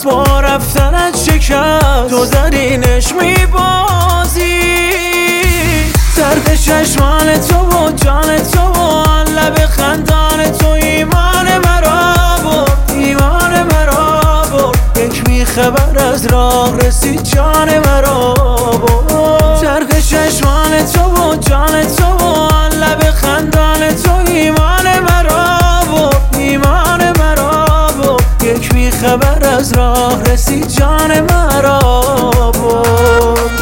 با رفتنت شکست، تو درینش میبازی. زرق چشمان تو و جان تو و آن لب خندان تو ایمان مرا برد، ایمان مرا برد. یک بیخبر از راه رسید جان مرا برد. زرق چشمان تو و جان تو و آن لب خندان تو ایمان مرا برد، ایمان مرا برد. یک بیخبر از راه رسید جان مرا برد.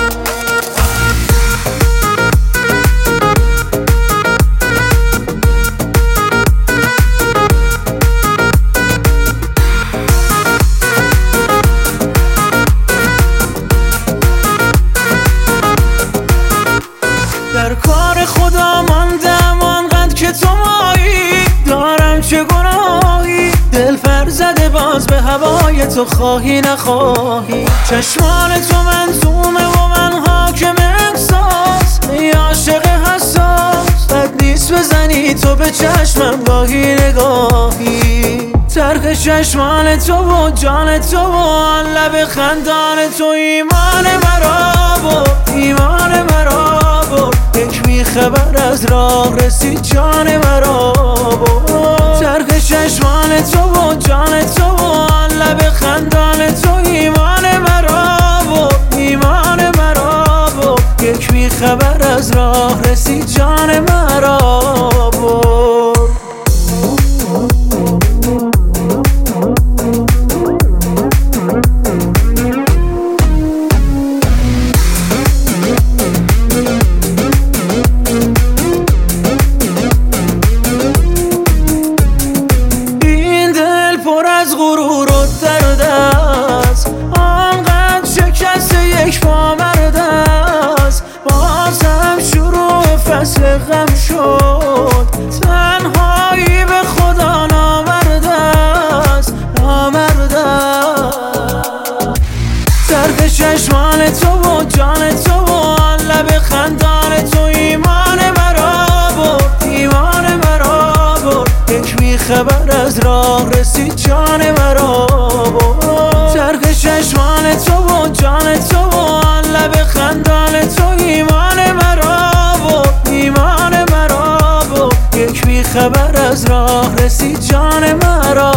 در کار خدا ماندم آنقدر که تو مایی، دارم چه گناهی دل پر زده باز به هوای تو، خواهی نخواهی. چشمان تو منظومه و من حاکم احساس، ای عاشق حساس بد نیست بزنی تو به چشمم گاهی نگاهی. زرق چشمان تو و جان تو و آن لب خندان تو ایمان مرا برد، ایمان مرا برد. یک بیخبر از راه رسید جان مرا برد. زرق چشمان تو و جان تو و آن لب خندان تو ایمان مرا برد، ایمان مرا برد. یک بیخبر از راه رسید جان مرا برد. غرور و درد است، آنقدر شکست یک پامرد است. بازم شروع فصل غم شد، تنهایی به خدا نامرد است، نامرد است. زرق چشمان تو و جان تو و آن لب خندان تو ایمان مرا برد، ایمان مرا برد. یک بیخبر از راه رسید جان مرا برد. زرق چشمان تو و جان تو و آن لب خندان تو ایمان مرا برد، ایمان مرا برد. یک بیخبر از راه رسید جان مرا